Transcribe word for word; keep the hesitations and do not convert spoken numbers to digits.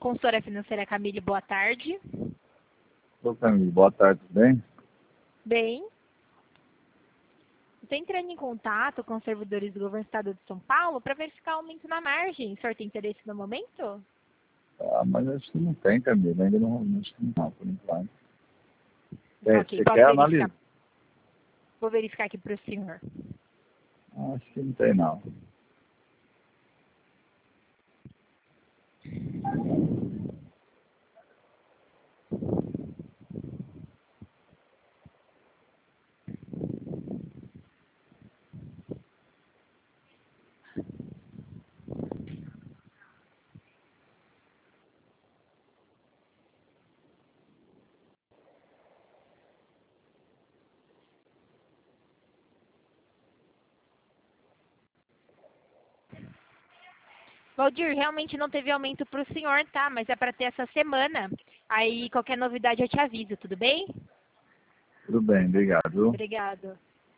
consultora financeira Camille, boa tarde. Ô Camille, boa tarde, tudo bem? Bem. Estou entrando em contato com os servidores do Governo do Estado de São Paulo para verificar o aumento na margem. O senhor tem interesse no momento? Ah, mas acho que não tem, Camille, ainda não, acho que não, por enquanto. É, Ok, você posso quer verificar? analisar? Vou verificar aqui para o senhor. Ah, acho que não tem, não. Valdir, realmente não teve aumento para o senhor, tá? Mas é para ter essa semana. Aí, qualquer novidade eu te aviso, tudo bem? Tudo bem, obrigado. Obrigado.